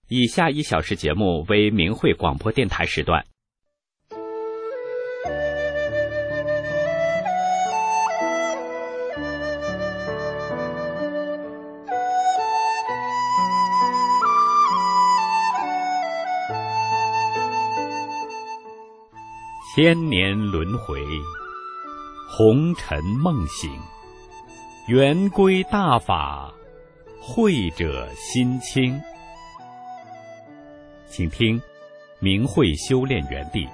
以下1小时节目为明慧广播电台时段。千年轮回，红尘梦醒，圆规大法，慧者心清。请听明慧修炼园地。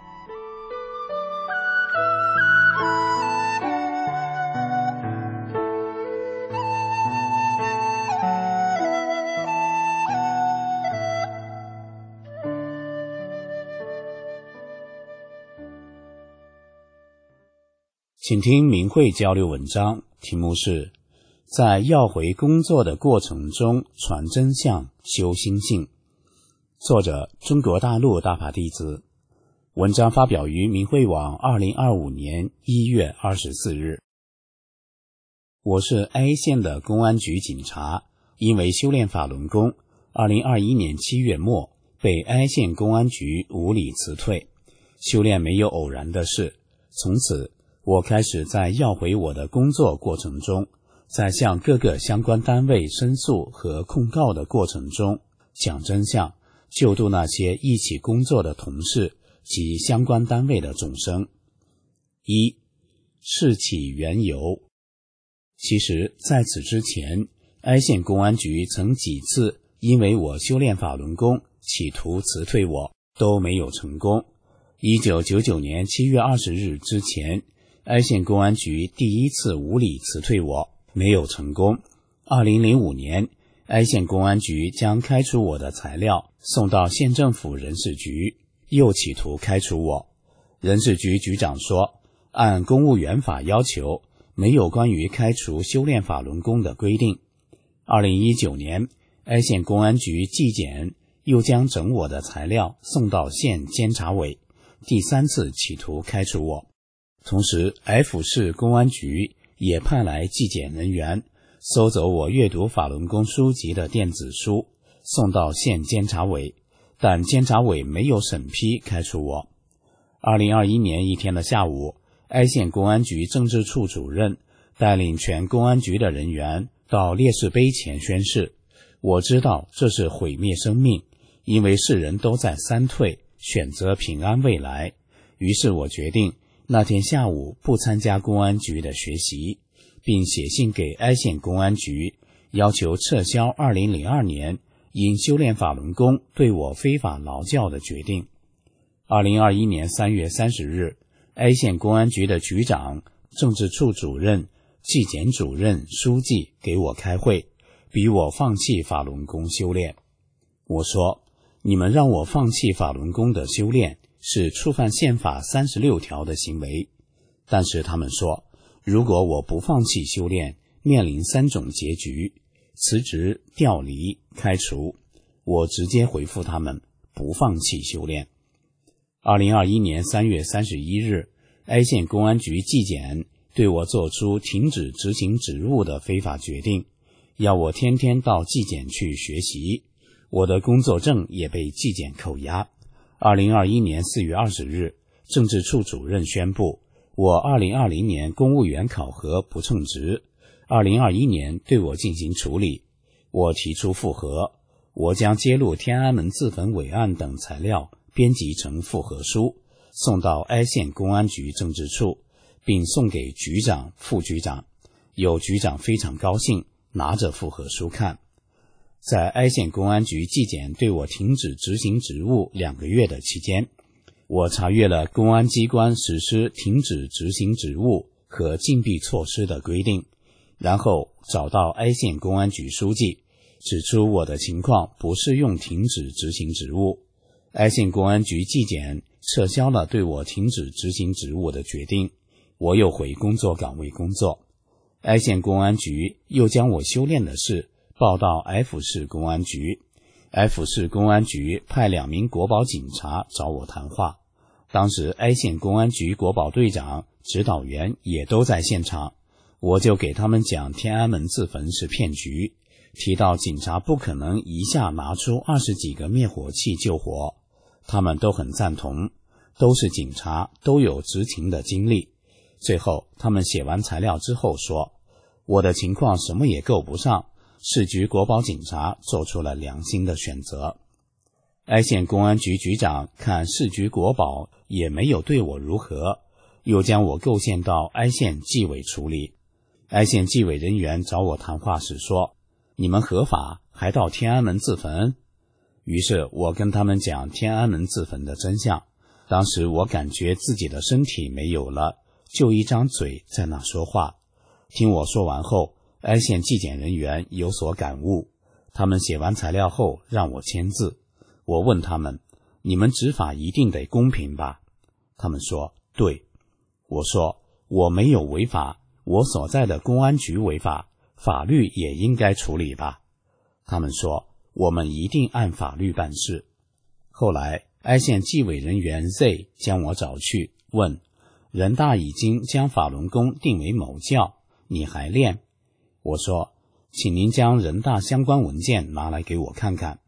请听明慧交流文章，题目是在要回工作的过程中传真相修心性，作者中国大陆大法弟子。文章发表于明慧网2025年1月24日。我是 A 县的公安局警察，因为修炼法轮功2021年7月末被 A 县公安局无理辞退。修炼没有偶然的事，从此我开始在要回我的工作过程中，在向各个相关单位申诉和控告的过程中讲真相，救度那些一起工作的同事及相关单位的众生。1. 事起缘由。其实在此之前，哀县公安局曾几次因为我修炼法轮功企图辞退我，都没有成功。1999年7月20日之前，哀县公安局第一次无理辞退我，没有成功。2005年，哀县公安局将开除我的材料送到县政府人事局，又企图开除我。人事局局长说，按公务员法要求，没有关于开除修炼法轮功的规定。2019年，哀县公安局纪检又将整我的材料送到县监察委，第三次企图开除我。同时 F 市公安局也派来纪检人员收走我阅读法轮功书籍的电子书，送到县监察委，但监察委没有审批开除我。2021年一天的下午，哀县公安局政治处主任带领全公安局的人员到烈士碑前宣誓。我知道这是毁灭生命，因为世人都在三退，选择平安未来。于是我决定那天下午不参加公安局的学习，并写信给哀县公安局，要求撤销2002年因修炼法轮功对我非法劳教的决定。2021年3月30日，哀县公安局的局长、政治处主任、纪检主任、书记给我开会，逼我放弃法轮功修炼。我说，你们让我放弃法轮功的修炼是触犯宪法36条的行为。但是他们说，如果我不放弃修炼，面临3种结局：辞职、调离、开除。我直接回复他们，不放弃修炼。2021年3月31日，哀县公安局纪检对我做出停止执行职务的非法决定，要我天天到纪检去学习。我的工作证也被纪检扣押。2021年4月20日，政治处主任宣布，我2020年公务员考核不称职，2021年对我进行处理。我提出复核，我将揭露天安门自焚伪案等材料编辑成复核书，送到哀县公安局政治处，并送给局长、副局长。有局长非常高兴，拿着复核书看。在哀县公安局纪检对我停止执行职务2个月的期间，我查阅了公安机关实施停止执行职务和禁闭措施的规定，然后找到哀县公安局书记，指出我的情况不适用停止执行职务。哀县公安局纪检撤销了对我停止执行职务的决定，我又回工作岗位工作。哀县公安局又将我修炼的事报到 F 市公安局， F 市公安局派2名国保警察找我谈话。当时哀县公安局国保队长、指导员也都在现场，我就给他们讲天安门自焚是骗局， 提到警察不可能一下拿出20几个灭火器救火，他们都很赞同，都是警察，都有执勤的经历。最后他们写完材料之后说，我的情况什么也够不上，市局国保警察做出了良心的选择。哀县公安局局长看市局国保也没有对我如何，又将我构陷到哀县纪委处理。哀县纪委人员找我谈话时说，你们合法还到天安门自焚？于是我跟他们讲天安门自焚的真相。当时我感觉自己的身体没有了，就一张嘴在那说话。听我说完后，哀县纪检人员有所感悟，他们写完材料后让我签字。我问他们，你们执法一定得公平吧？他们说对。我说我没有违法，我所在的公安局违法，法律也应该处理吧？他们说我们一定按法律办事。后来哀县纪委人员 Z 将我找去，问人大已经将法轮功定为某教，你还练？我说请您将人大相关文件拿来给我看看。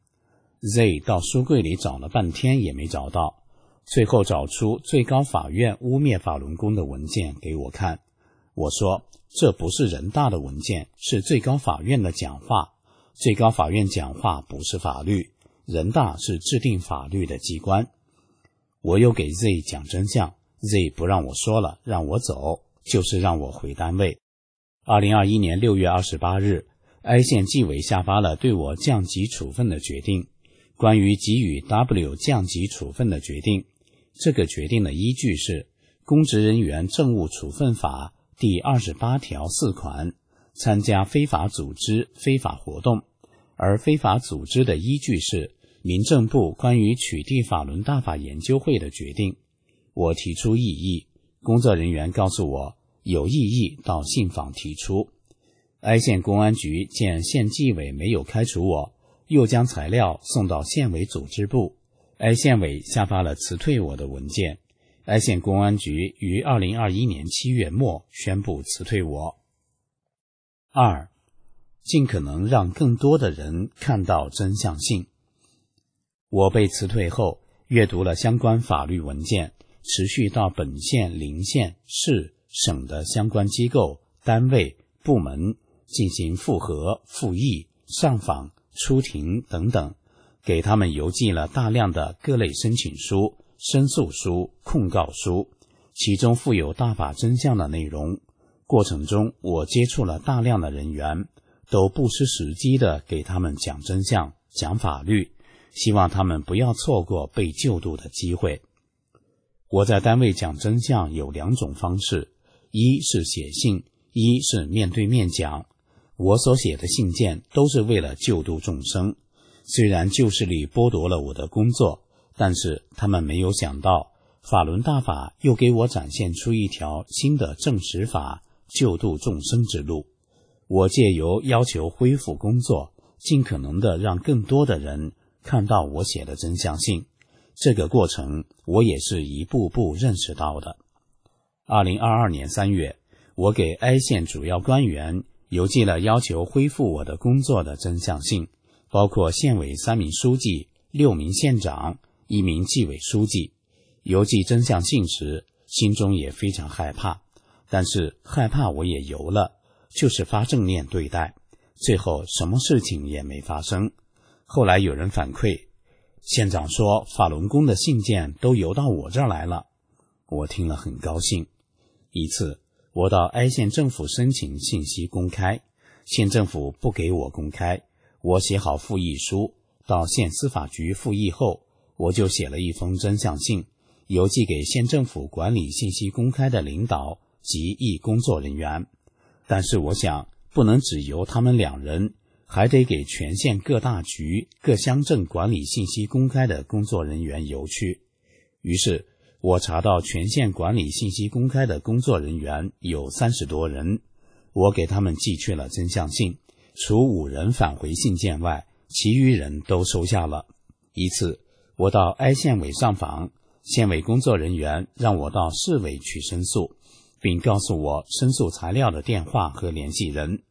Z 到书柜里找了半天也没找到，最后找出最高法院污蔑法轮功的文件给我看。我说这不是人大的文件，是最高法院的讲话，最高法院讲话不是法律，人大是制定法律的机关。我又给 Z 讲真相， Z 不让我说了，让我走，就是让我回单位。2021年6月28日，哀县纪委下发了对我降级处分的决定。关于给予 W 降级处分的决定，这个决定的依据是公职人员政务处分法第28条4款，参加非法组织非法活动，而非法组织的依据是民政部关于取缔法轮大法研究会的决定。我提出异议，工作人员告诉我有异议到信访提出。哀县公安局见县纪委没有开除我，又将材料送到县委组织部，哀县委下发了辞退我的文件。哀县公安局于2021年7月末宣布辞退我。2. 尽可能让更多的人看到真相性。我被辞退后，阅读了相关法律文件，持续到本县、邻县、市、省的相关机构、单位、部门进行复核、复议、上访、出庭等等，给他们邮寄了大量的各类申请书、申诉书、控告书，其中附有大法真相的内容。过程中我接触了大量的人员，都不失时机地给他们讲真相、讲法律，希望他们不要错过被救度的机会。我在单位讲真相有2种方式，一是写信，一是面对面讲。我所写的信件都是为了救度众生，虽然旧势力剥夺了我的工作，但是他们没有想到法轮大法又给我展现出一条新的正实法，救度众生之路。我借由要求恢复工作，尽可能的让更多的人看到我写的真相性。这个过程我也是一步步认识到的。2022年3月，我给哀县主要官员邮寄了要求恢复我的工作的真相信，包括县委3名书记、6名县长、1名纪委书记。邮寄真相信时，心中也非常害怕，但是害怕我也邮了，就是发正念对待，最后什么事情也没发生。后来有人反馈，县长说法轮功的信件都邮到我这儿来了，我听了很高兴。一次我到哀县政府申请信息公开，县政府不给我公开，我写好复议书，到县司法局复议后，我就写了一封真相信，邮寄给县政府管理信息公开的领导及议工作人员。但是我想不能只由他们2人，还得给全县各大局、各乡镇管理信息公开的工作人员邮去。于是我查到全县管理信息公开的工作人员有30多人，我给他们寄去了真相信，除5人返回信件外，其余人都收下了。一次我到哀县委上访，县委工作人员让我到市委去申诉，并告诉我申诉材料的电话和联系人。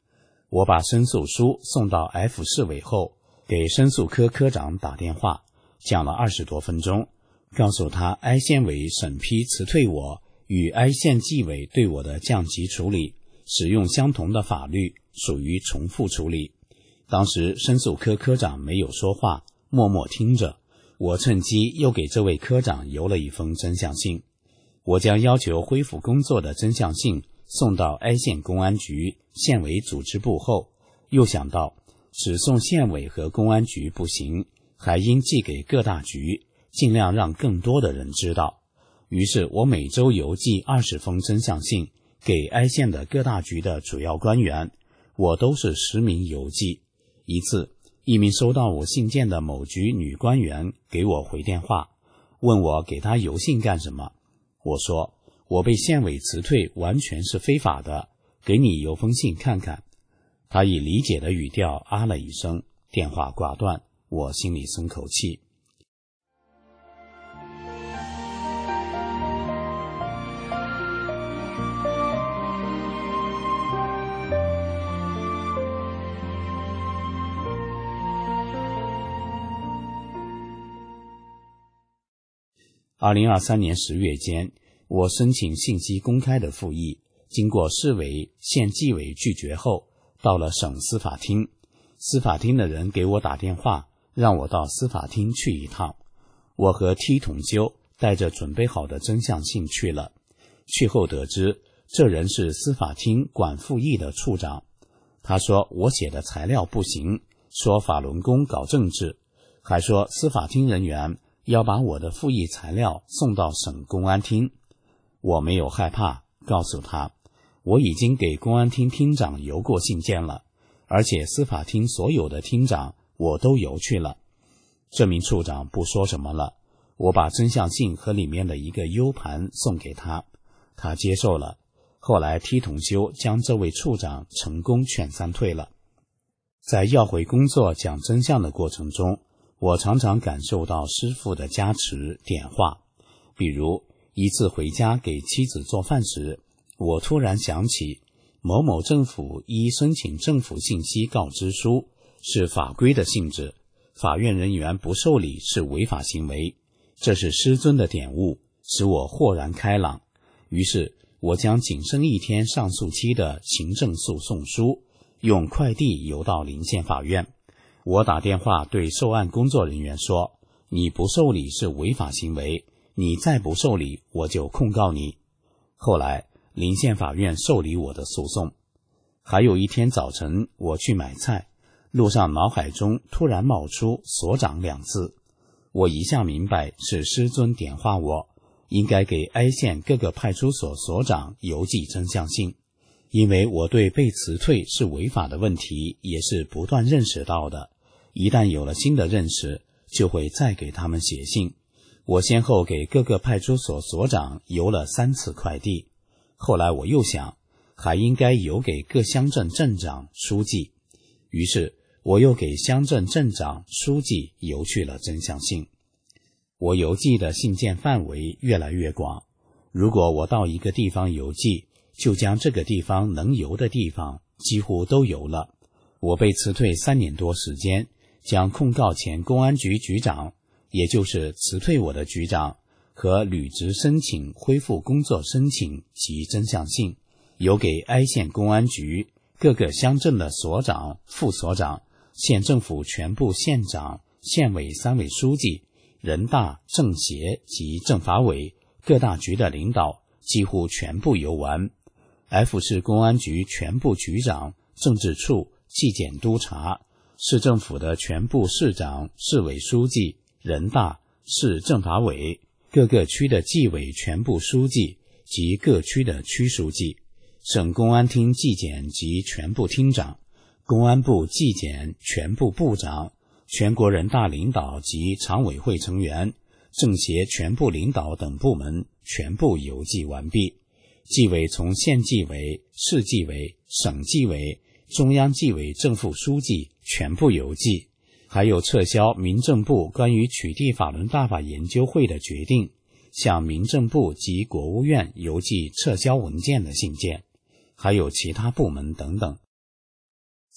我把申诉书送到 F 市委后，给申诉科科长打电话，讲了20多分钟，告诉他哀县委审批辞退我与哀县纪委对我的降级处理使用相同的法律，属于重复处理。当时申诉科科长没有说话，默默听着。我趁机又给这位科长邮了一封真相信。我将要求恢复工作的真相信送到哀县公安局县委组织部后，又想到只送县委和公安局不行，还应寄给各大局，尽量让更多的人知道。于是我每周邮寄20封真相信给哀县的各大局的主要官员，我都是实名邮寄。一次，一名收到我信件的某局女官员给我回电话，问我给她邮信干什么。我说，我被县委辞退完全是非法的，给你邮封信看看。她以理解的语调啊了一声，电话挂断，我心里松口气。2023年10月间，我申请信息公开的复议，经过市委、县纪委拒绝后，到了省司法厅。司法厅的人给我打电话，让我到司法厅去一趟。我和 T 同修带着准备好的真相信去了。去后得知，这人是司法厅管复议的处长。他说我写的材料不行，说法轮功搞政治，还说司法厅人员要把我的复议材料送到省公安厅。我没有害怕，告诉他我已经给公安厅厅长邮过信件了，而且司法厅所有的厅长我都邮去了。这名处长不说什么了，我把真相信和里面的一个 U 盘送给他，他接受了。后来 T 同修将这位处长成功劝散退了。在要回工作讲真相的过程中，我常常感受到师父的加持点化。比如一次回家给妻子做饭时，我突然想起某某政府依申请政府信息告知书是法规的性质，法院人员不受理是违法行为，这是师尊的点悟，使我豁然开朗。于是我将仅剩1天上诉期的行政诉讼书用快递邮到临县法院。我打电话对受案工作人员说，你不受理是违法行为，你再不受理我就控告你。后来临县法院受理我的诉讼。还有一天早晨我去买菜，路上脑海中突然冒出所长2字，我一下明白是师尊点化我，应该给哀县各个派出所所长邮寄真相信。因为我对被辞退是违法的问题也是不断认识到的，一旦有了新的认识，就会再给他们写信。我先后给各个派出所所长邮了3次快递，后来我又想，还应该邮给各乡镇镇长、书记，于是我又给乡镇镇长、书记邮去了真相信。我邮寄的信件范围越来越广，如果我到一个地方邮寄，就将这个地方能邮的地方几乎都邮了。我被辞退3年多时间，将控告前公安局局长，也就是辞退我的局长和履职申请恢复工作申请及真相信邮给哀县公安局、各个乡镇的所长、副所长、县政府全部县长、县委3委书记、人大、政协及政法委各大局的领导几乎全部邮完。F 市公安局全部局长、政治处、纪检督察、市政府的全部市长、市委书记、人大、市政法委、各个区的纪委全部书记及各区的区书记、省公安厅纪检及全部厅长、公安部纪检全部部长、全国人大领导及常委会成员、政协全部领导等部门全部邮寄完毕。纪委从县纪委、市纪委、省纪委、中央纪委正副书记全部邮寄，还有撤销民政部关于取缔法轮大法研究会的决定，向民政部及国务院邮寄撤销文件的信件，还有其他部门等等。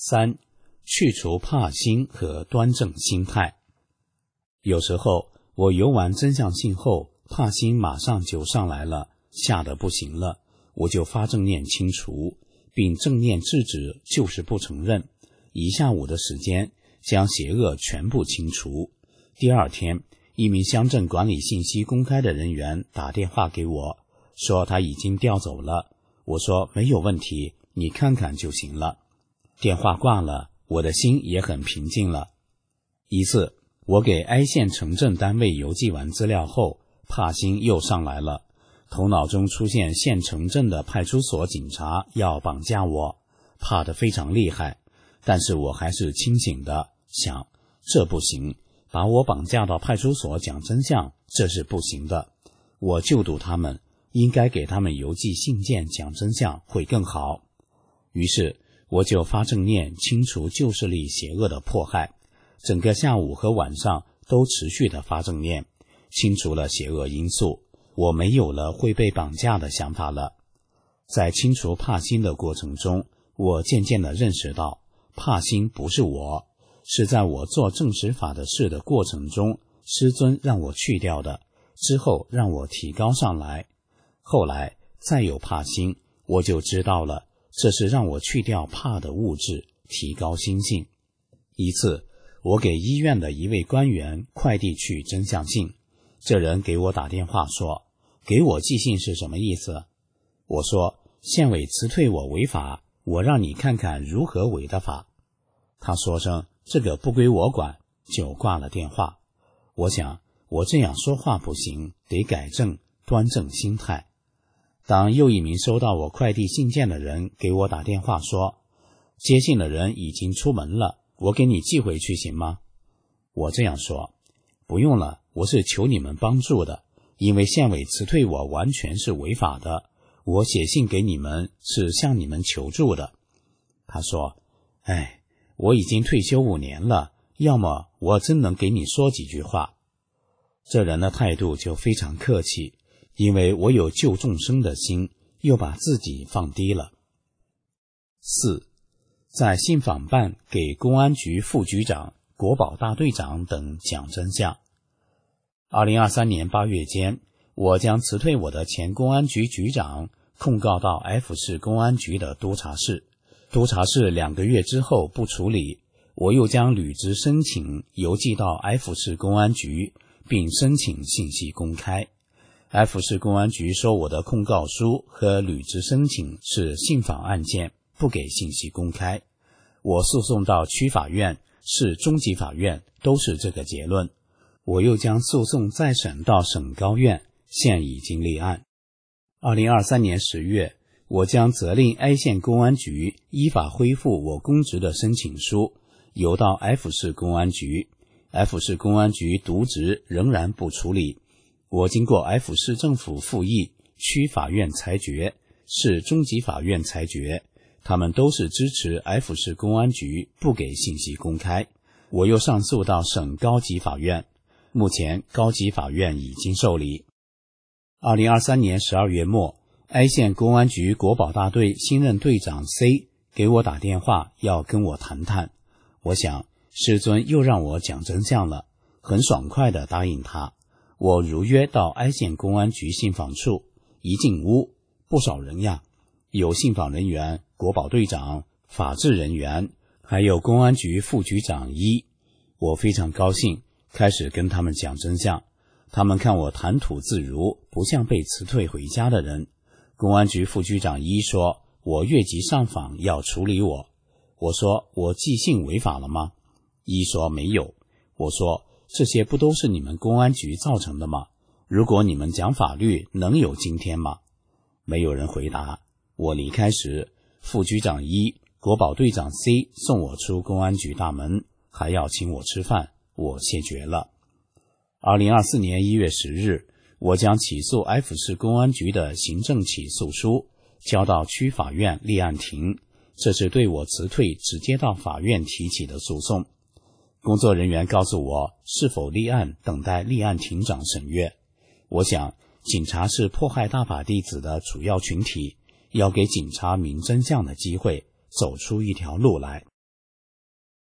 3. 去除怕心和端正心态。有时候我游完真相性后，怕心马上就上来了，吓得不行了，我就发正念清除，并正念制止，就是不承认。一下午的时间将邪恶全部清除。第二天，一名乡镇管理信息公开的人员打电话给我，说他已经调走了。我说没有问题，你看看就行了。电话挂了，我的心也很平静了。一次，我给哀县城镇单位邮寄完资料后，怕心又上来了，头脑中出现县城镇的派出所警察要绑架我，怕得非常厉害。但是我还是清醒的，想这不行，把我绑架到派出所讲真相，这是不行的。我就赌他们，应该给他们邮寄信件讲真相会更好。于是我就发正念清除旧势力邪恶的迫害，整个下午和晚上都持续的发正念，清除了邪恶因素，我没有了会被绑架的想法了。在清除怕心的过程中，我渐渐地认识到，怕心不是我，是在我做正实法的事的过程中，师尊让我去掉的，之后让我提高上来。后来再有怕心，我就知道了，这是让我去掉怕的物质，提高心性。一次，我给医院的一位官员快递去真相信，这人给我打电话说，给我寄信是什么意思？我说，县委辞退我违法，我让你看看如何违的法。他说声这个不归我管，就挂了电话。我想我这样说话不行，得改正，端正心态。当又一名收到我快递信件的人给我打电话说，接信的人已经出门了，我给你寄回去行吗？我这样说，不用了，我是求你们帮助的，因为县委辞退我完全是违法的，我写信给你们是向你们求助的。他说，我已经退休5年了，要么我真能给你说几句话。这人的态度就非常客气，因为我有救众生的心，又把自己放低了。4. 在信访办给公安局副局长、国保大队长等讲真相。2023年8月间，我将辞退我的前公安局局长控告到 F 市公安局的督察室，督察室2个月之后不处理，我又将履职申请邮寄到 F 市公安局，并申请信息公开。F 市公安局说我的控告书和履职申请是信访案件，不给信息公开。我诉讼到区法院、市中级法院都是这个结论。我又将诉讼再审到省高院，现已经立案。2023年10月，我将责令哀县公安局依法恢复我公职的申请书邮到 F 市公安局， F 市公安局渎职仍然不处理。我经过 F 市政府复议、区法院裁决、市中级法院裁决，他们都是支持 F 市公安局不给信息公开。我又上诉到省高级法院，目前高级法院已经受理。2023年12月末，哀县公安局国保大队新任队长 C 给我打电话要跟我谈谈，我想师尊又让我讲真相了，很爽快地答应他。我如约到哀县公安局信访处，一进屋，不少人呀，有信访人员、国保队长、法制人员，还有公安局副局长一。我非常高兴，开始跟他们讲真相。他们看我谈吐自如，不像被辞退回家的人。公安局副局长一说，我越级上访要处理我。我说，我寄信违法了吗？一说没有。我说，这些不都是你们公安局造成的吗？如果你们讲法律，能有今天吗？没有人回答。我离开时，副局长一、国保队长 C 送我出公安局大门，还要请我吃饭，我谢绝了。2024年1月10日，我将起诉 F 市公安局的行政起诉书交到区法院立案庭，这是对我辞退直接到法院提起的诉讼。工作人员告诉我，是否立案等待立案庭长审阅。我想，警察是迫害大法弟子的主要群体，要给警察明真相的机会，走出一条路来。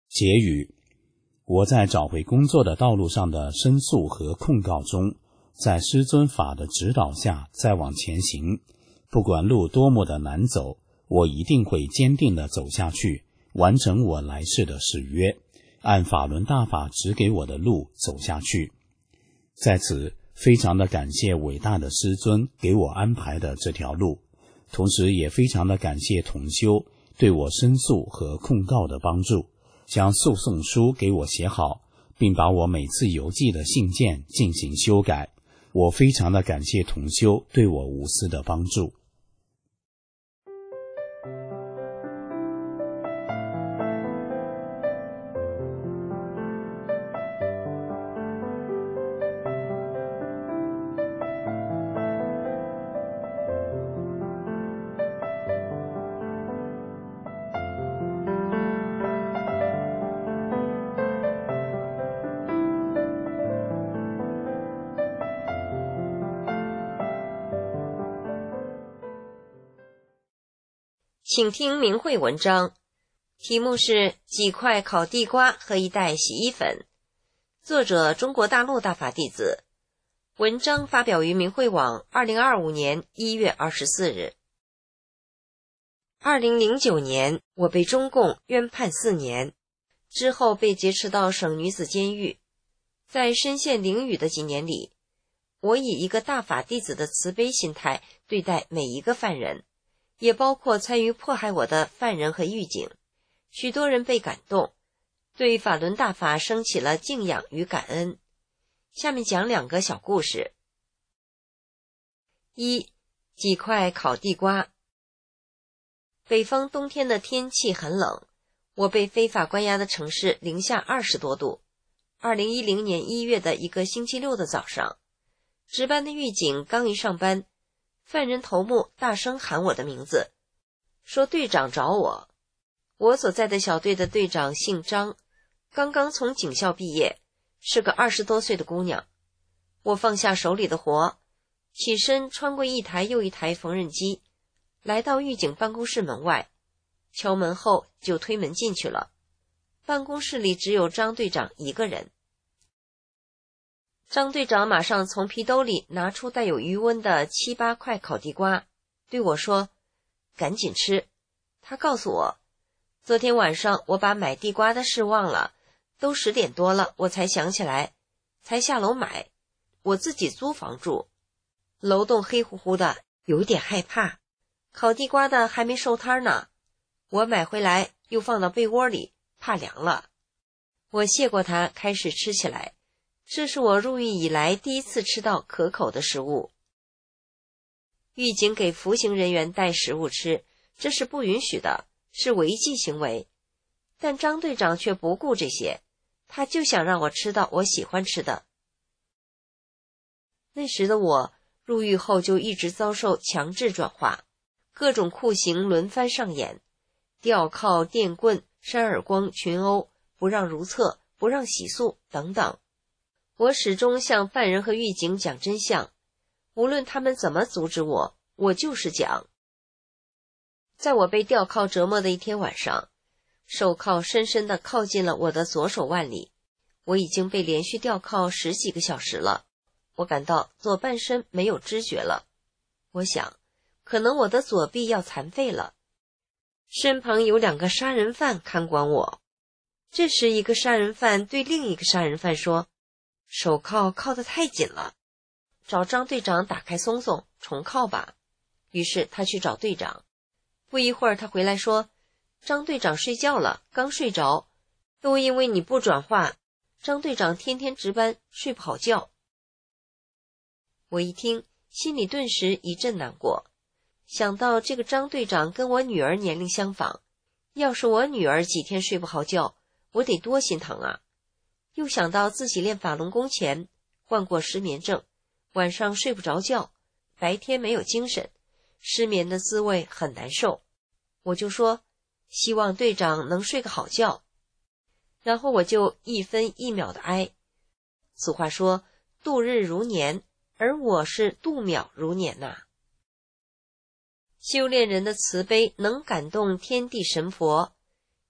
结语：我在找回工作的道路上的申诉和控告中，在师尊法的指导下再往前行，不管路多么的难走，我一定会坚定地走下去，完成我来世的誓约，按法轮大法指给我的路走下去。在此非常的感谢伟大的师尊给我安排的这条路，同时也非常的感谢同修对我申诉和控告的帮助，将诉讼书给我写好，并把我每次邮寄的信件进行修改。我非常的感谢同修对我无私的帮助。 请听明慧文章，题目是几块烤地瓜和一袋洗衣粉，作者中国大陆大法弟子，文章发表于明慧网2025年1月24日。2009年，我被中共冤判4年，之后被劫持到省女子监狱。在深陷囹圄的几年里，我以一个大法弟子的慈悲心态对待每一个犯人，也包括参与迫害我的犯人和狱警。许多人被感动，对法轮大法升起了敬仰与感恩。下面讲2个小故事。1. 几块烤地瓜。北方冬天的天气很冷，我被非法关押的城市零下20多度。2010年1月的一个星期六的早上，值班的狱警刚一上班，犯人头目大声喊我的名字，说队长找我。我所在的小队的队长姓张，刚刚从警校毕业，是个20多岁的姑娘。我放下手里的活，起身穿过一台又一台缝纫机，来到狱警办公室门外，敲门后就推门进去了。办公室里只有张队长一个人。张队长马上从皮兜里拿出带有余温的7、8块烤地瓜，对我说：“赶紧吃。”他告诉我，昨天晚上我把买地瓜的事忘了，都10点多了，我才想起来，才下楼买。我自己租房住，楼栋黑乎乎的，有点害怕。烤地瓜的还没收摊呢，我买回来又放到被窝里，怕凉了。我谢过他，开始吃起来。这是我入狱以来第一次吃到可口的食物。狱警给服刑人员带食物吃，这是不允许的，是违纪行为。但张队长却不顾这些，他就想让我吃到我喜欢吃的。那时的我入狱后就一直遭受强制转化，各种酷刑轮番上演，吊铐、电棍、扇耳光、群殴、不让如厕、不让洗漱等等。我始终向犯人和狱警讲真相，无论他们怎么阻止我，我就是讲。在我被吊铐折磨的一天晚上，手铐深深地靠进了我的左手腕里，我已经被连续吊铐10几个小时了，我感到左半身没有知觉了。我想，可能我的左臂要残废了。身旁有2个杀人犯看管我。这时一个杀人犯对另一个杀人犯说，手铐铐得太紧了，找张队长打开松松，重铐吧。于是他去找队长。不一会儿他回来说，张队长睡觉了，刚睡着，都因为你不转化，张队长天天值班，睡不好觉。我一听，心里顿时一阵难过，想到这个张队长跟我女儿年龄相仿，要是我女儿几天睡不好觉，我得多心疼啊。又想到自己练法轮功前患过失眠症，晚上睡不着觉，白天没有精神，失眠的滋味很难受。我就说，希望队长能睡个好觉。然后我就1分1秒的哀。俗话说，度日如年，而我是度秒如年呐。修炼人的慈悲能感动天地神佛，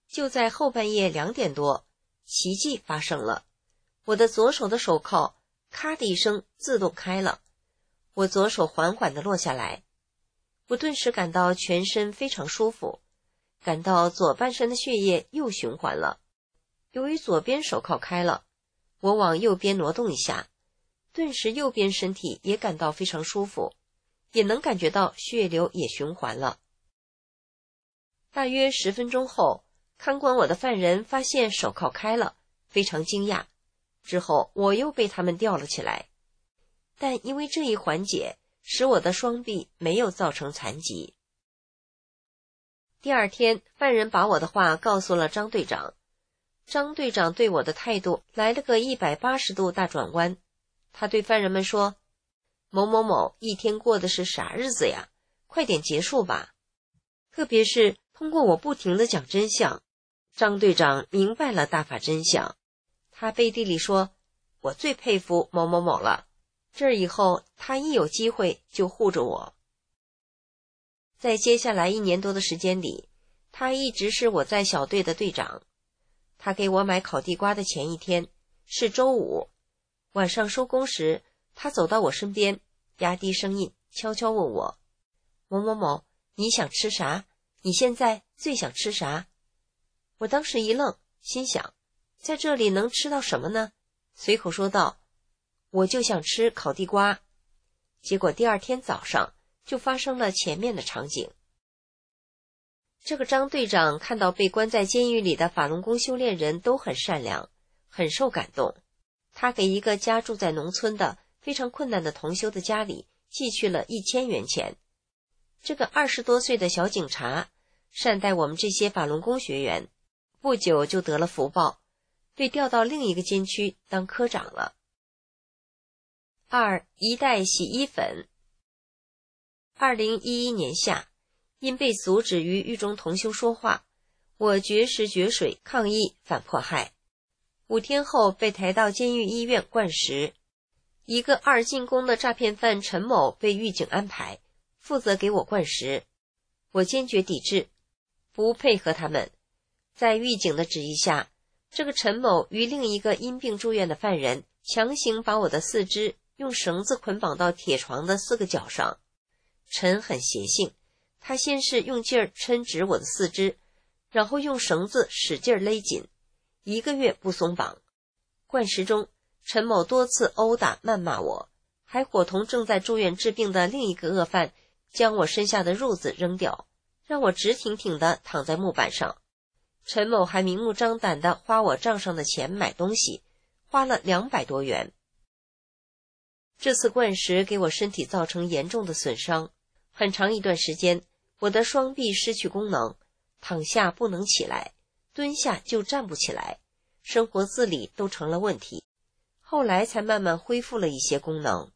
就在后半夜2点多，奇迹发生了，我的左手的手铐咔的一声自动开了，我左手缓缓地落下来，我顿时感到全身非常舒服，感到左半身的血液又循环了。由于左边手铐开了，我往右边挪动一下，顿时右边身体也感到非常舒服，也能感觉到血流也循环了。大约10分钟后，看管我的犯人发现手铐开了，非常惊讶。之后我又被他们吊了起来，但因为这一缓解，使我的双臂没有造成残疾。第二天，犯人把我的话告诉了张队长。张队长对我的态度来了个180度大转弯，他对犯人们说：某某某一天过的是啥日子呀？快点结束吧。特别是通过我不停地讲真相，张队长明白了大法真相。他背地里说：我最佩服某某某了，这以后他一有机会就护着我。在接下来1年多的时间里，他一直是我在小队的队长。他给我买烤地瓜的前一天是周五，晚上收工时，他走到我身边，压低声音悄悄问我：某某某，你想吃啥？你现在最想吃啥？我当时一愣，心想在这里能吃到什么呢？随口说道：我就想吃烤地瓜。结果第二天早上就发生了前面的场景。这个张队长看到被关在监狱里的法轮功修炼人都很善良，很受感动。他给一个家住在农村的非常困难的同修的家里寄去了1000元钱。这个20多岁的小警察善待我们这些法轮功学员，不久就得了福报，被调到另一个监区当科长了。2. 一袋洗衣粉。2011年夏，因被阻止与狱中同修说话，我绝食绝水抗议反迫害。5天后被抬到监狱医院灌食。一个2进宫的诈骗犯陈某被狱警安排，负责给我灌食。我坚决抵制，不配合他们。在狱警的旨意下，这个陈某与另一个因病住院的犯人强行把我的4肢用绳子捆绑到铁床的4个角上。陈很邪性，他先是用劲儿抻直我的4肢，然后用绳子使劲勒紧，1个月不松绑。灌食中，陈某多次殴打谩骂我，还伙同正在住院治病的另一个恶犯将我身下的褥子扔掉，让我直挺挺地躺在木板上。陈某还明目张胆地花我账上的钱买东西，花了200多元。这次灌食给我身体造成严重的损伤，很长一段时间我的双臂失去功能，躺下不能起来，蹲下就站不起来，生活自理都成了问题，后来才慢慢恢复了一些功能。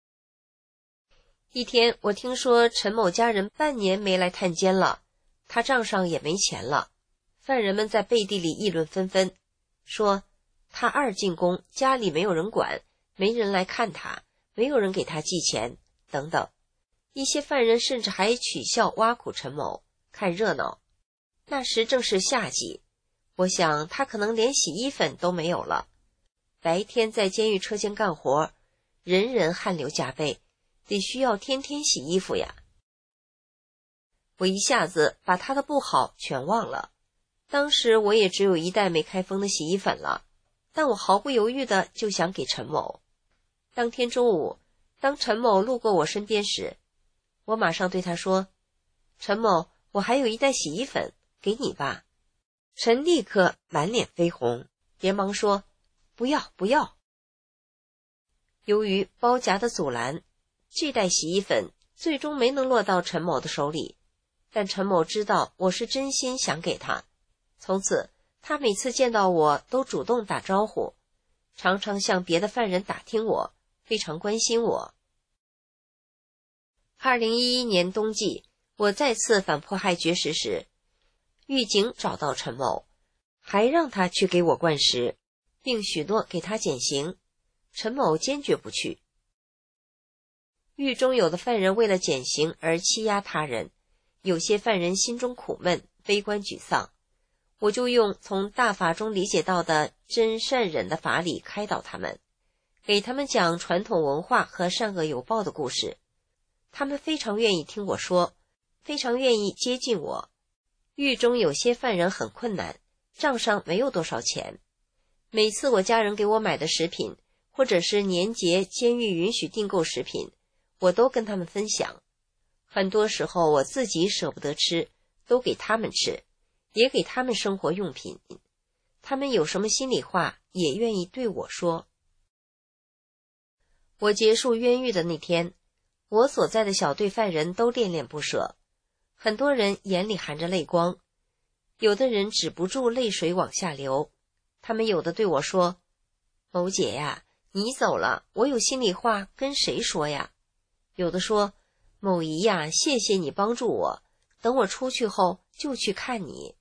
一天，我听说陈某家人半年没来探监了，他账上也没钱了。犯人们在背地里议论纷纷，说他2进宫，家里没有人管，没人来看他，没有人给他寄钱等等。一些犯人甚至还取笑挖苦陈某，看热闹。那时正是夏季，我想他可能连洗衣粉都没有了。白天在监狱车间干活，人人汗流浃背，得需要天天洗衣服呀。我一下子把他的不好全忘了。当时我也只有1袋没开封的洗衣粉了，但我毫不犹豫的就想给陈某。当天中午，当陈某路过我身边时，我马上对他说：陈某，我还有1袋洗衣粉，给你吧。陈立刻满脸绯红，连忙说：不要不要。由于包夹的阻拦，这袋洗衣粉最终没能落到陈某的手里，但陈某知道我是真心想给他，从此他每次见到我都主动打招呼，常常向别的犯人打听我，非常关心我。2011年冬季，我再次反迫害绝食时，狱警找到陈某，还让他去给我灌食，并许诺给他减刑。陈某坚决不去。狱中有的犯人为了减刑而欺压他人，有些犯人心中苦闷，悲观沮丧。 我就用从大法中理解到的真善忍的法理开导他们，给他们讲传统文化和善恶有报的故事。他们非常愿意听我说，非常愿意接近我。狱中有些犯人很困难，账上没有多少钱。每次我家人给我买的食品，或者是年节监狱允许订购食品，我都跟他们分享。很多时候我自己舍不得吃，都给他们吃，也给他们生活用品。他们有什么心里话也愿意对我说。我结束冤狱的那天，我所在的小队犯人都恋恋不舍，很多人眼里含着泪光，有的人止不住泪水往下流。他们有的对我说，某姐呀，你走了，我有心里话跟谁说呀？有的说，某姨呀，谢谢你帮助我，等我出去后就去看你。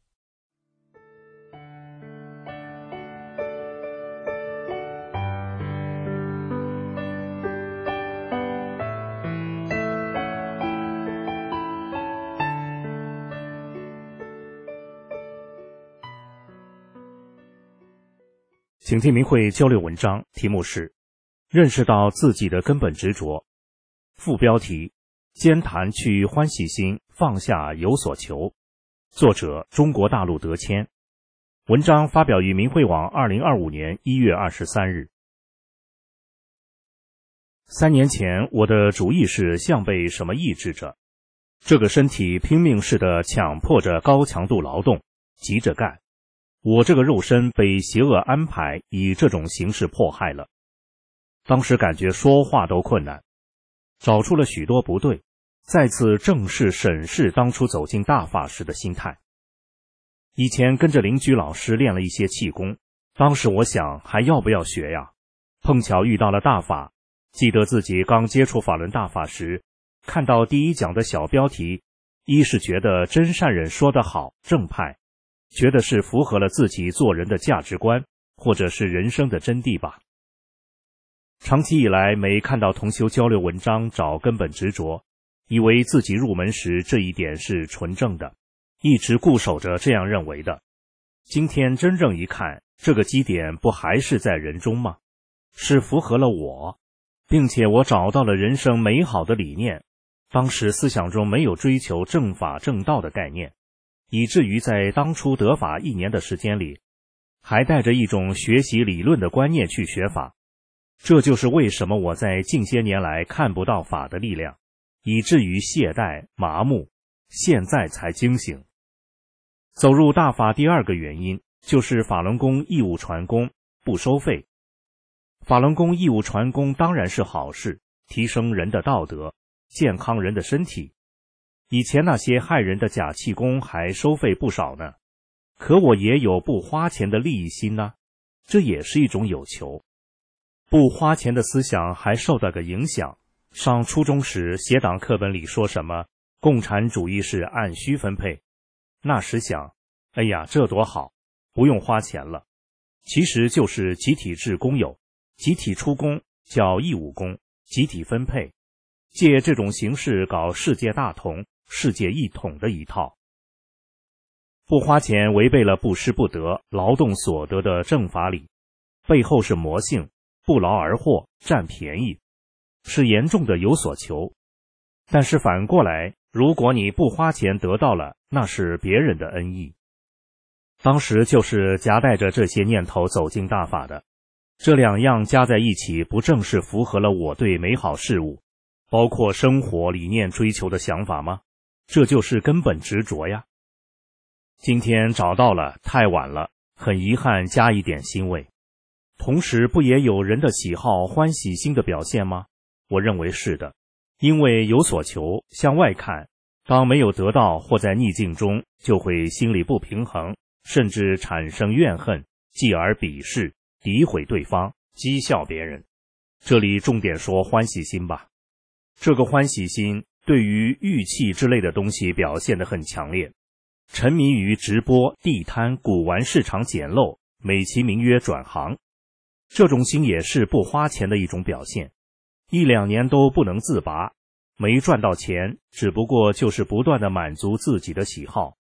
请听明慧交流文章，题目是认识到自己的根本执着。副标题：兼谈去欢喜心，放下有所求。作者：中国大陆德谦。文章发表于明慧网2025年1月23日。3年前，我的主意识像被什么抑制着，这个身体拼命似的强迫着高强度劳动，急着干。我这个肉身被邪恶安排以这种形式迫害了。当时感觉说话都困难，找出了许多不对，再次正视审视当初走进大法时的心态。以前跟着邻居老师练了一些气功，当时我想还要不要学呀？碰巧遇到了大法，记得自己刚接触法轮大法时，看到第一讲的小标题，一是觉得真善忍说得好，正派，觉得是符合了自己做人的价值观，或者是人生的真谛吧。长期以来没看到同修交流文章找根本执着，以为自己入门时这一点是纯正的，一直固守着这样认为的。今天真正一看，这个基点不还是在人中吗？是符合了我，并且我找到了人生美好的理念。当时思想中没有追求正法正道的概念，以至于在当初得法1年的时间里，还带着一种学习理论的观念去学法。这就是为什么我在近些年来看不到法的力量，以至于懈怠麻木，现在才惊醒。走入大法第2个原因，就是法轮功义务传功，不收费。法轮功义务传功当然是好事，提升人的道德，健康人的身体。以前那些害人的假气功还收费不少呢，可我也有不花钱的利益心呢，这也是一种有求。不花钱的思想还受到个影响，上初中时写党课本里说什么共产主义是按需分配，那时想，哎呀，这多好，不用花钱了。其实就是集体制公有，集体出工叫义务工，集体分配，借这种形式搞世界大同、世界一统的一套。不花钱违背了不失不得、劳动所得的正法理，背后是魔性，不劳而获，占便宜，是严重的有所求。但是反过来，如果你不花钱得到了，那是别人的恩义。当时就是夹带着这些念头走进大法的，这2样加在一起，不正是符合了我对美好事物，包括生活理念追求的想法吗？这就是根本执着呀。今天找到了，太晚了，很遗憾，加一点欣慰。同时不也有人的喜好欢喜心的表现吗？我认为是的，因为有所求，向外看，当没有得到或在逆境中，就会心里不平衡，甚至产生怨恨，继而鄙视、诋毁对方，讥笑别人。这里重点说欢喜心吧。这个欢喜心对于玉器之类的东西表现得很强烈，沉迷于直播、地摊、古玩市场捡漏，美其名曰转行。这种心也是不花钱的一种表现，1、2年都不能自拔，没赚到钱，只不过就是不断地满足自己的喜好，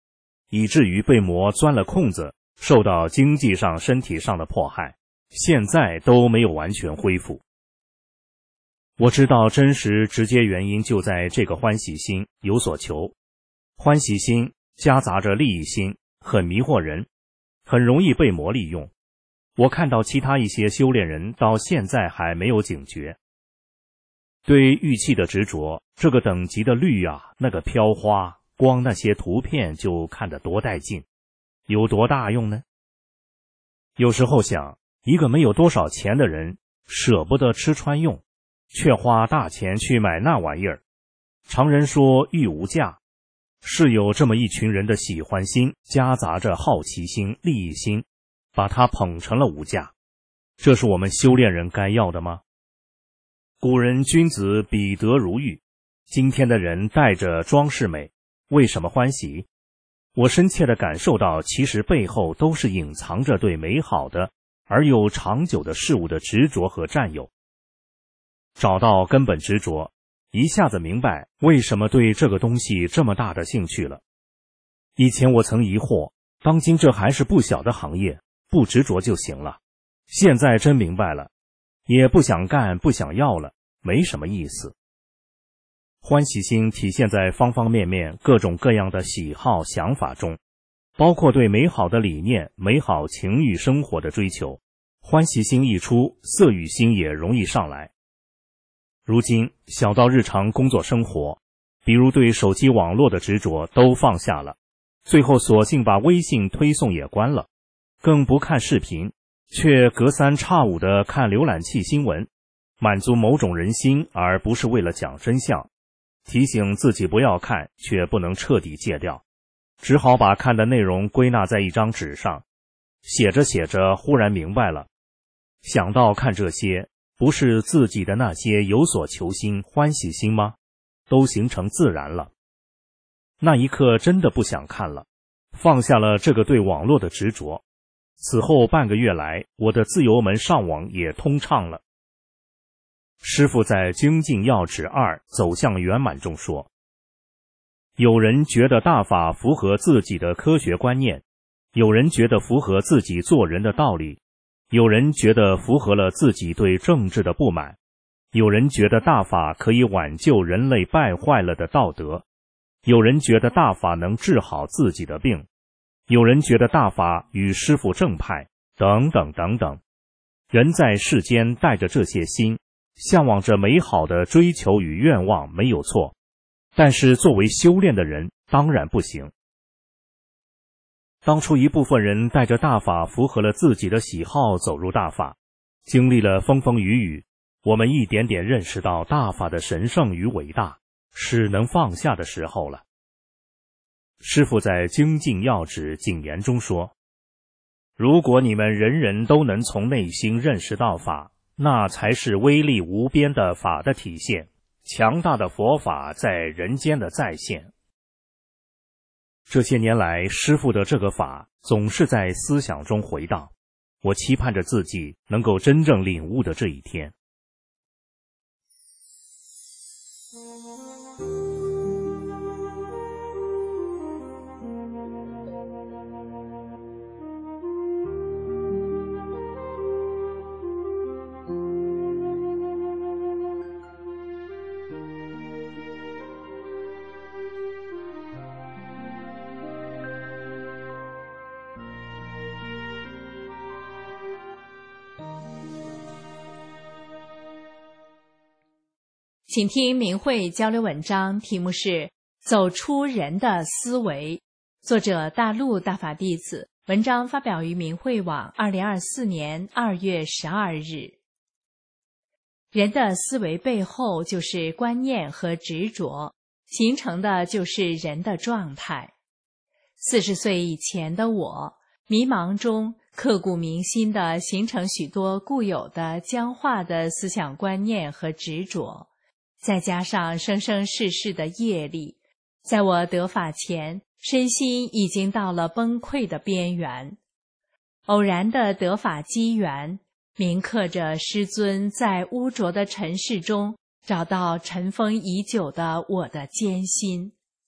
以至于被魔钻了空子，受到经济上、身体上的迫害，现在都没有完全恢复。我知道真实直接原因就在这个欢喜心有所求，欢喜心夹杂着利益心，很迷惑人，很容易被魔利用。我看到其他一些修炼人到现在还没有警觉。对玉器的执着，这个等级的绿啊，那个飘花，光那些图片就看得多带劲，有多大用呢？有时候想，一个没有多少钱的人，舍不得吃穿用，却花大钱去买那玩意儿。常人说玉无价，是有这么一群人的喜欢心夹杂着好奇心、利益心，把它捧成了无价。这是我们修炼人该要的吗？古人君子比德如玉，今天的人带着装饰美，为什么欢喜？我深切地感受到，其实背后都是隐藏着对美好的而又长久的事物的执着和占有。找到根本执着，一下子明白为什么对这个东西这么大的兴趣了。以前我曾疑惑，当今这还是不小的行业，不执着就行了。现在真明白了，也不想干，不想要了，没什么意思。欢喜心体现在方方面面、各种各样的喜好、想法中，包括对美好的理念、美好情欲生活的追求。欢喜心一出，色欲心也容易上来。如今小到日常工作生活，比如对手机网络的执着都放下了，最后索性把微信推送也关了，更不看视频，却隔三差五地看浏览器新闻，满足某种人心，而不是为了讲真相。提醒自己不要看，却不能彻底戒掉，只好把看的内容归纳在一张纸上，写着写着忽然明白了，想到看这些不是自己的那些有所求心、欢喜心吗？都形成自然了。那一刻真的不想看了，放下了这个对网络的执着。此后半个月来，我的自由门上网也通畅了。师父在《精进要旨2走向圆满》中说，有人觉得大法符合自己的科学观念，有人觉得符合自己做人的道理，有人觉得符合了自己对政治的不满，有人觉得大法可以挽救人类败坏了的道德，有人觉得大法能治好自己的病，有人觉得大法与师父正派，等等等等。人在世间带着这些心，向往着美好的追求与愿望没有错，但是作为修炼的人当然不行。当初一部分人带着大法符合了自己的喜好走入大法，经历了风风雨雨，我们一点点认识到大法的神圣与伟大，是能放下的时候了。师父在《精进要旨谨言》中说，如果你们人人都能从内心认识到法，那才是威力无边的法的体现，强大的佛法在人间的再现。这些年来，师父的这个法总是在思想中回荡，我期盼着自己能够真正领悟的这一天。 请听明慧交流文章，题目是《走出人的思维》，作者大陆大法弟子，文章发表于明慧网2024年2月12日。人的思维背后就是观念和执着，形成的就是人的状态。40岁以前的我，迷茫中刻骨铭心地形成许多固有的僵化的思想观念和执着，再加上生生世世的业力，在我得法前，身心已经到了崩溃的边缘。偶然的得法机缘，铭刻着师尊在污浊的尘世中找到尘封已久的我的艰辛。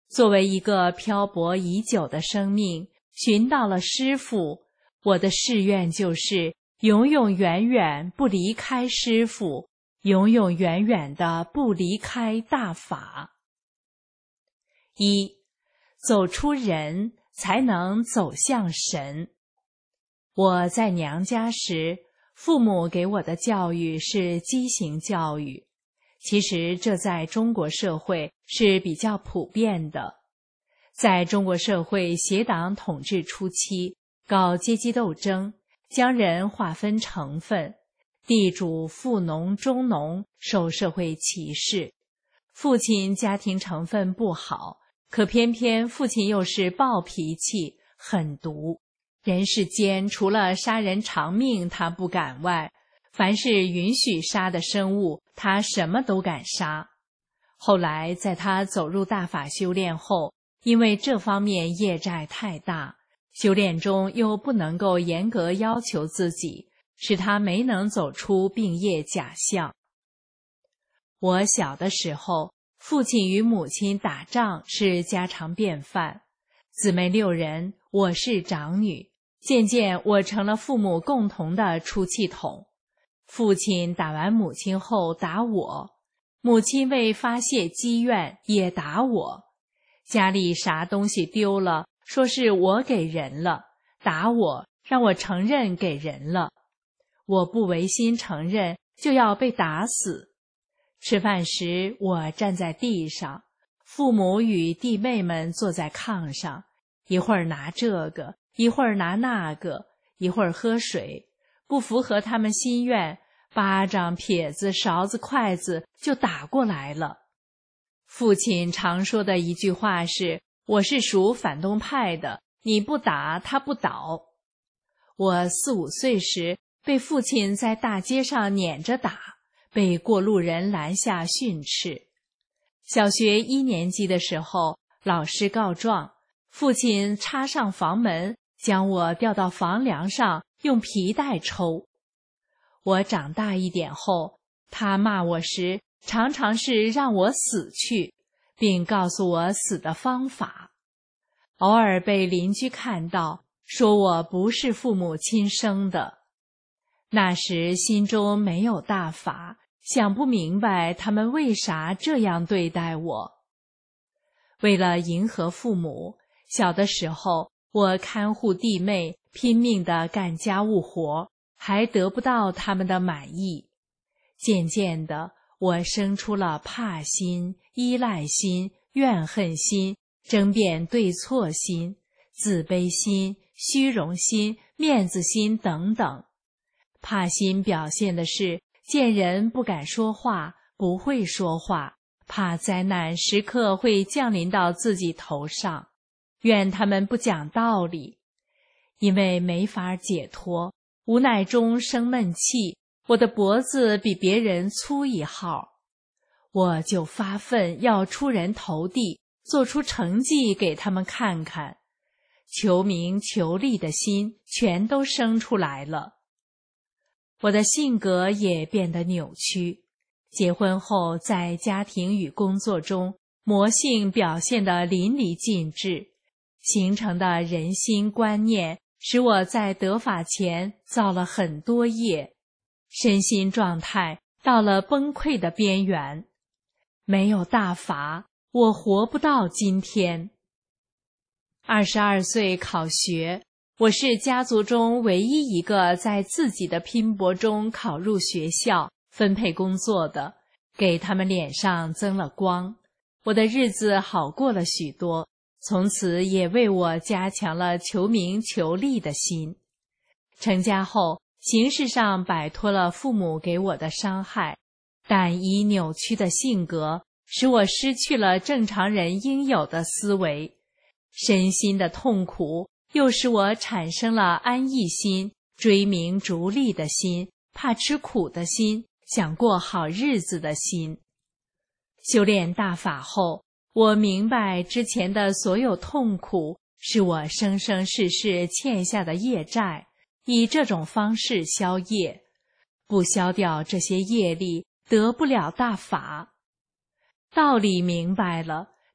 作为一个漂泊已久的生命，寻到了师父，我的誓愿就是永永远远不离开师父，永永远远的不离开大法。一，走出人，才能走向神。我在娘家时，父母给我的教育是畸形教育，其实这在中国社会是比较普遍的。在中国社会协党统治初期，搞阶级斗争，将人划分成分，地主、富农、中农受社会歧视。父亲家庭成分不好，可偏偏父亲又是暴脾气，狠毒。人世间除了杀人偿命他不敢外，凡是允许杀的生物，他什么都敢杀。后来在他走入大法修炼后，因为这方面业债太大，修炼中又不能够严格要求自己，使他没能走出病业假象。我小的时候，父亲与母亲打仗是家常便饭，姊妹6人，我是长女。渐渐我成了父母共同的出气筒。父亲打完母亲后打我，母亲为发泄积怨也打我。家里啥东西丢了，说是我给人了，打我，让我承认给人了。我不违心承认，就要被打死。吃饭时我站在地上，父母与弟妹们坐在炕上，一会儿拿这个，一会儿拿那个，一会儿喝水，不符合他们心愿，巴掌、撇子、勺子、筷子就打过来了。父亲常说的一句话是：我是属反动派的，你不打他不倒。我4、5岁时被父亲在大街上撵着打，被过路人拦下训斥。小学1年级的时候，老师告状，父亲插上房门，将我吊到房梁上，用皮带抽。我长大一点后，他骂我时，常常是让我死去，并告诉我死的方法。偶尔被邻居看到，说我不是父母亲生的。那时心中没有大法，想不明白他们为啥这样对待我。为了迎合父母，小的时候我看护弟妹，拼命地干家务活，还得不到他们的满意。渐渐的，我生出了怕心、依赖心、怨恨心、争辩对错心、自卑心、虚荣心、面子心等等。怕心表现的是见人不敢说话，不会说话，怕灾难时刻会降临到自己头上，怨他们不讲道理。因为没法解脱，无奈中生闷气，我的脖子比别人粗1号，我就发愤要出人头地，做出成绩给他们看看，求名求利的心全都生出来了。我的性格也变得扭曲，结婚后在家庭与工作中，魔性表现得淋漓尽致，形成的人心观念使我在得法前造了很多业，身心状态到了崩溃的边缘。没有大法，我活不到今天。22岁考学，我是家族中唯一一个在自己的拼搏中考入学校、分配工作的，给他们脸上增了光。我的日子好过了许多，从此也为我加强了求名求利的心。成家后，形式上摆脱了父母给我的伤害，但以扭曲的性格，使我失去了正常人应有的思维。身心的痛苦又使我产生了安逸心、追名逐利的心、怕吃苦的心、想过好日子的心。修炼大法后，我明白之前的所有痛苦是我生生世世欠下的业债，以这种方式消业，不消掉这些业力，得不了大法。道理明白了，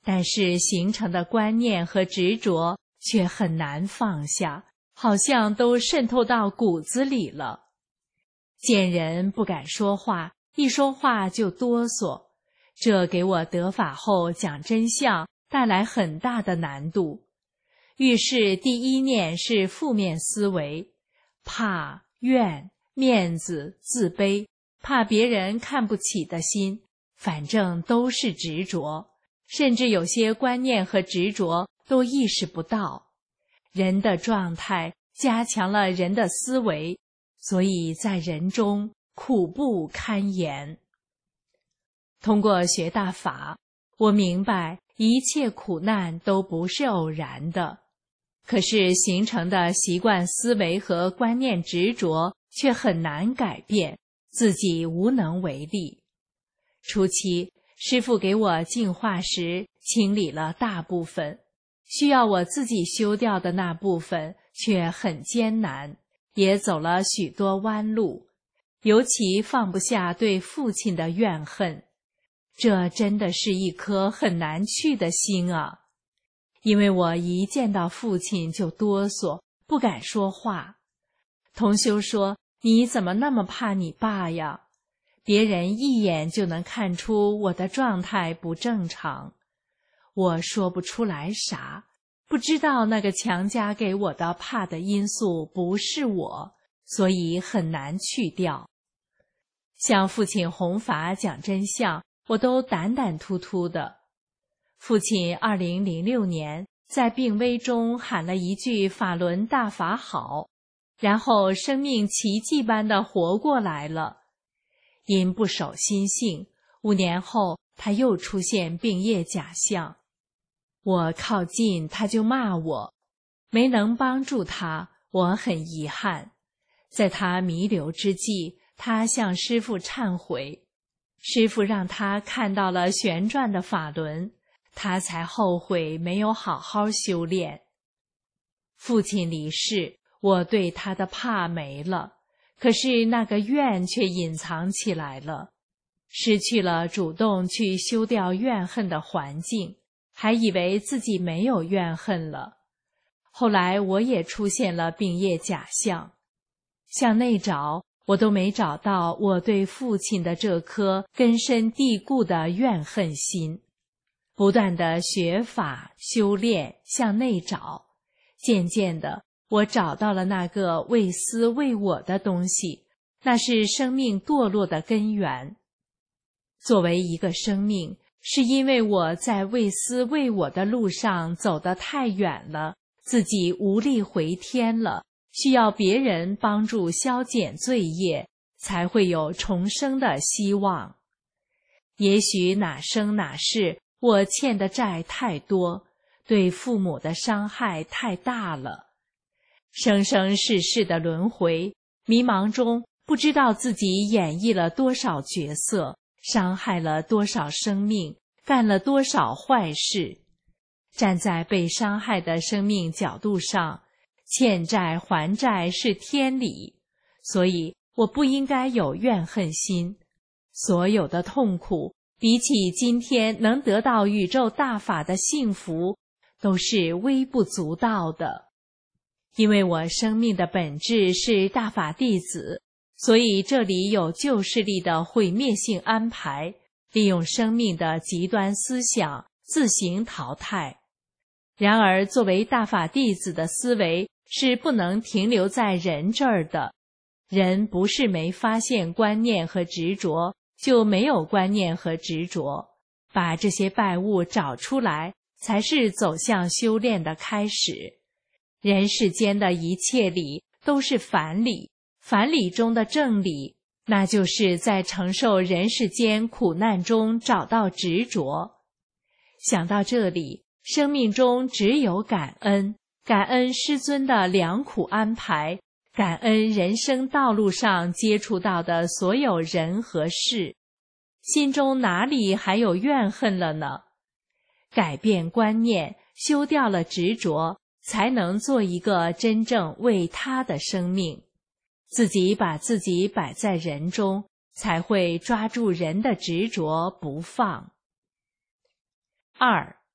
但是形成的观念和执着却很难放下，好像都渗透到骨子里了。见人不敢说话，一说话就哆嗦，这给我得法后讲真相带来很大的难度。遇事第一念是负面思维，怕、怨、面子、自卑，怕别人看不起的心，反正都是执着，甚至有些观念和执着都意识不到。人的状态加强了人的思维，所以在人中苦不堪言。通过学大法，我明白一切苦难都不是偶然的，可是形成的习惯思维和观念执着却很难改变，自己无能为力。初期，师父给我净化时清理了大部分，需要我自己修掉的那部分却很艰难，也走了许多弯路，尤其放不下对父亲的怨恨。这真的是一颗很难去的心啊！因为我一见到父亲就哆嗦，不敢说话。同修说：“你怎么那么怕你爸呀？”别人一眼就能看出我的状态不正常。我说不出来啥，不知道那个强加给我的怕的因素不是我，所以很难去掉。向父亲弘法讲真相，我都胆胆突突的。父亲2006年在病危中喊了一句法轮大法好，然后生命奇迹般的活过来了。因不守心性，5年后他又出现病业假象。我靠近他就骂我，没能帮助他，我很遗憾。在他弥留之际，他向师父忏悔，师父让他看到了旋转的法轮，他才后悔没有好好修炼。父亲离世，我对他的怕没了，可是那个怨却隐藏起来了，失去了主动去修掉怨恨的环境，还以为自己没有怨恨了。后来我也出现了病业假象，向内找，我都没找到我对父亲的这颗根深蒂固的怨恨心。不断的学法修炼，向内找，渐渐的我找到了那个为私为我的东西，那是生命堕落的根源。作为一个生命，是因为我在为私为我的路上走得太远了，自己无力回天了，需要别人帮助消减罪业，才会有重生的希望。也许哪生哪世，我欠的债太多，对父母的伤害太大了。生生世世的轮回，迷茫中不知道自己演绎了多少角色，伤害了多少生命，干了多少坏事。站在被伤害的生命角度上，欠债还债是天理，所以我不应该有怨恨心。所有的痛苦，比起今天能得到宇宙大法的幸福，都是微不足道的。因为我生命的本质是大法弟子，所以这里有旧势力的毁灭性安排，利用生命的极端思想自行淘汰。然而作为大法弟子的思维是不能停留在人这儿的，人不是没发现观念和执着，就没有观念和执着，把这些败物找出来，才是走向修炼的开始。人世间的一切理都是反理，反理中的正理，那就是在承受人世间苦难中找到执着。想到这里，生命中只有感恩，感恩师尊的良苦安排，感恩人生道路上接触到的所有人和事，心中哪里还有怨恨了呢？改变观念，修掉了执着，才能做一个真正为他的生命。自己把自己摆在人中，才会抓住人的执着不放。2.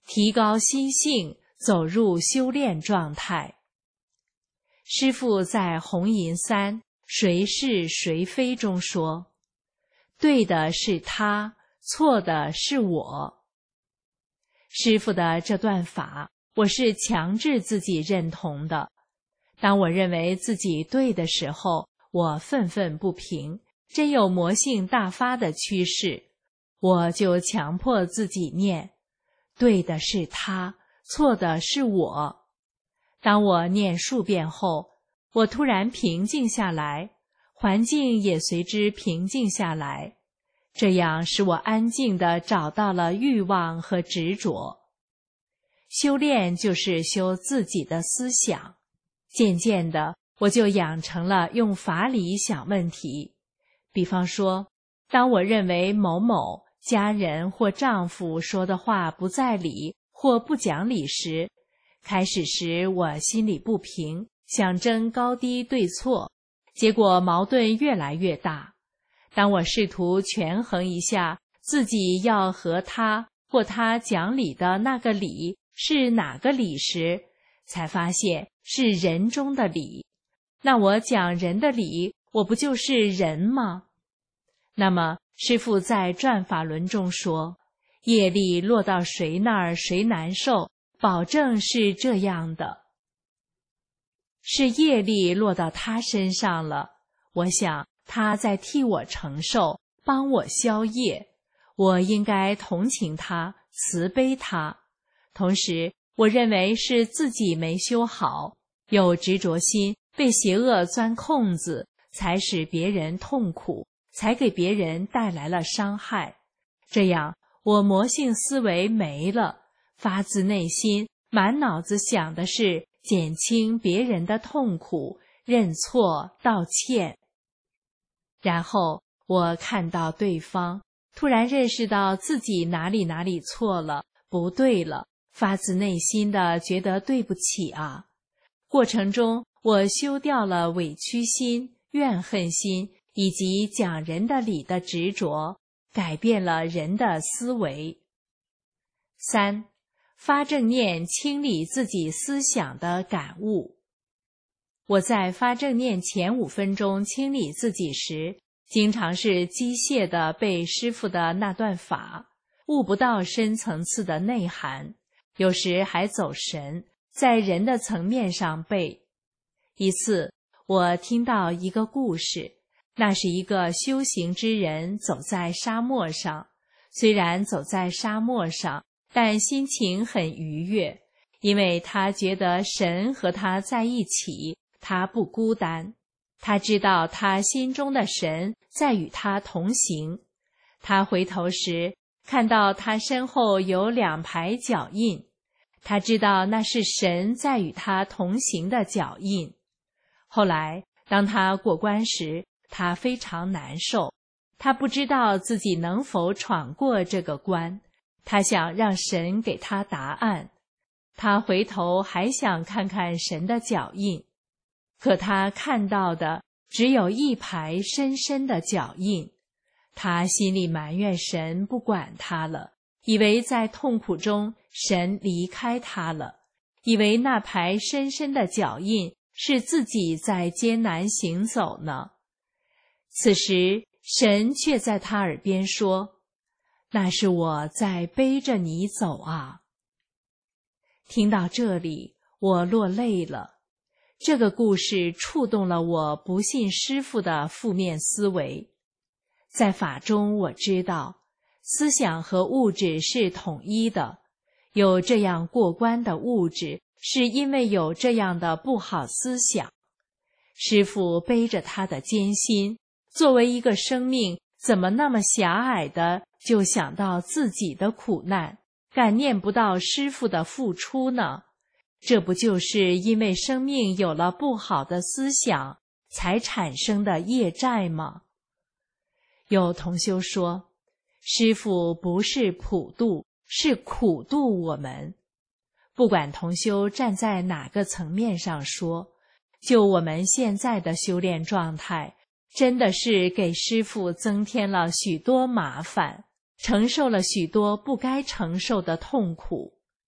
提高心性，走入修炼状态。师父在红银三谁是谁非中说，对的是他，错的是我。师父的这段法，我是强制自己认同的。当我认为自己对的时候，我愤愤不平，真有魔性大发的趋势，我就强迫自己念，对的是他，错的是我。当我念数遍后，我突然平静下来，环境也随之平静下来，这样使我安静地找到了欲望和执着。修炼就是修自己的思想，渐渐的，我就养成了用法理想问题。比方说，当我认为某某家人或丈夫说的话不在理或不讲理时，开始时我心里不平，想争高低对错，结果矛盾越来越大。当我试图权衡一下自己要和他或他讲理的那个理是哪个理时，才发现是人中的理。那我讲人的理，我不就是人吗？那么师父在转法轮中说，业力落到谁那儿谁难受，保证是这样的。是业力落到他身上了，我想他在替我承受，帮我消业，我应该同情他，慈悲他。同时，我认为是自己没修好，有执着心，被邪恶钻空子，才使别人痛苦，才给别人带来了伤害。这样，我魔性思维没了，发自内心，满脑子想的是减轻别人的痛苦，认错道歉。然后我看到对方，突然认识到自己哪里错了，不对了，发自内心的觉得对不起啊。过程中，我修掉了委屈心、怨恨心以及讲人的理的执着，改变了人的思维。3. 发正念清理自己思想的感悟。我在发正念前5分钟清理自己时，经常是机械地背师父的那段法，悟不到深层次的内涵，有时还走神，在人的层面上背。一次，我听到一个故事，那是一个修行之人走在沙漠上，虽然走在沙漠上，但心情很愉悦，因为他觉得神和他在一起，他不孤单。他知道他心中的神在与他同行。他回头时，看到他身后有2排脚印，他知道那是神在与他同行的脚印。后来，当他过关时，他非常难受，他不知道自己能否闯过这个关，他想让神给他答案。他回头还想看看神的脚印，可他看到的只有1排深深的脚印。他心里埋怨神不管他了，以为在痛苦中神离开他了，以为那排深深的脚印是自己在艰难行走呢。此时神却在他耳边说，那是我在背着你走啊。听到这里，我落泪了。这个故事触动了我不信师父的负面思维。在法中，我知道思想和物质是统一的，有这样过关的物质，是因为有这样的不好思想。师父背着他的艰辛，作为一个生命，怎么那么狭隘的就想到自己的苦难，感念不到师父的付出呢？这不就是因为生命有了不好的思想，才产生的业债吗？有同修说，师父不是普度，是苦度我们。不管同修站在哪个层面上说，就我们现在的修炼状态，真的是给师父增添了许多麻烦，承受了许多不该承受的痛苦。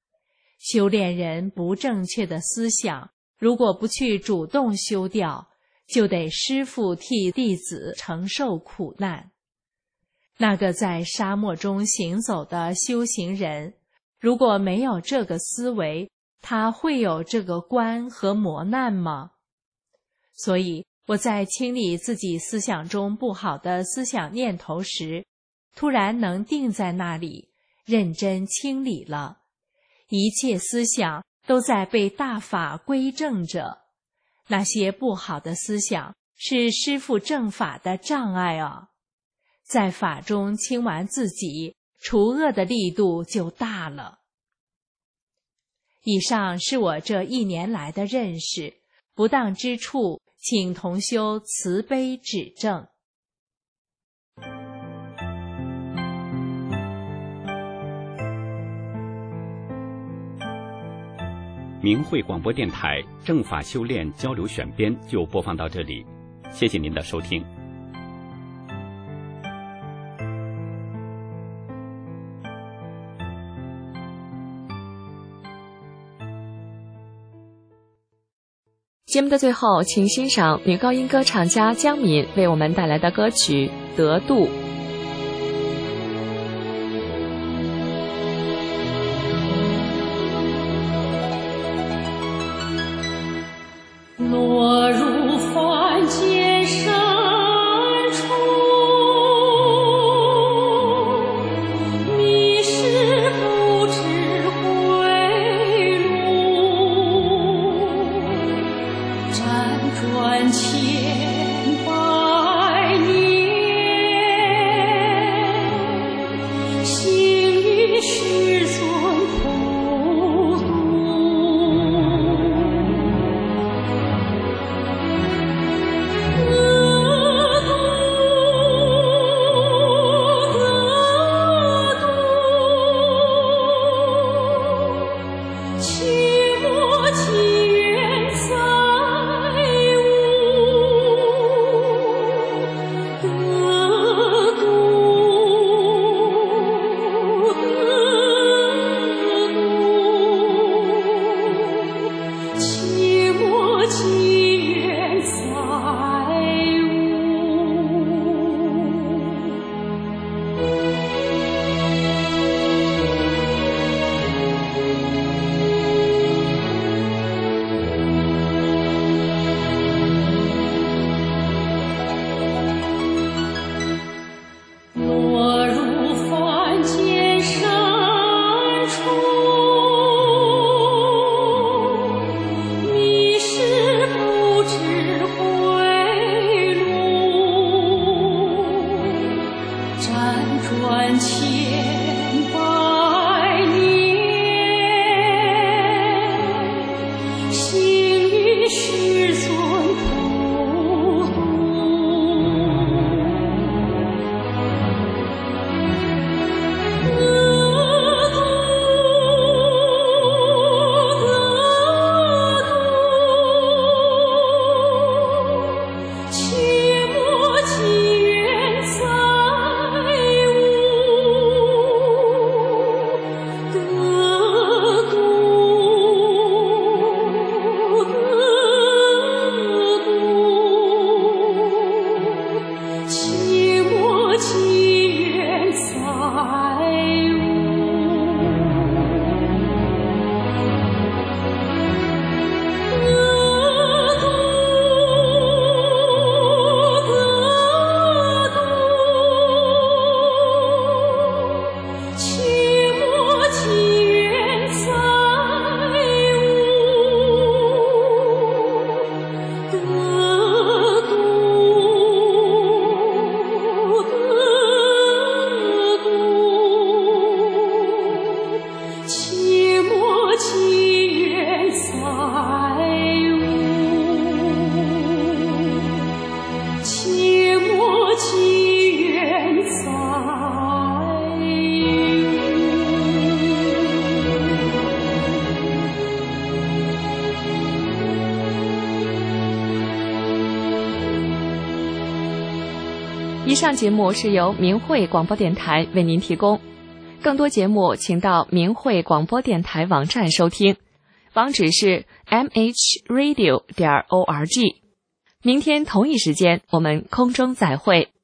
修炼人不正确的思想，如果不去主动修掉，就得师父替弟子承受苦难。那个在沙漠中行走的修行人，如果没有这个思维，他会有这个关和磨难吗？所以我在清理自己思想中不好的思想念头时，突然能定在那里，认真清理了。一切思想都在被大法归正着。那些不好的思想是师父正法的障碍啊。在法中清完自己，除恶的力度就大了。以上是我这1年来的认识，不当之处，请同修慈悲指正。 明慧广播电台正法修炼交流选编就播放到这里，谢谢您的收听。 节目的最后，请欣赏女高音歌唱家江敏为我们带来的歌曲《得度》。 落入凡间深处，迷失不知归路，辗转千百年，行于世尊普度。 以上节目是由明慧广播电台为您提供。 更多节目请到明慧广播电台网站收听，网址是 mhradio.org。明天同一时间我们空中再会。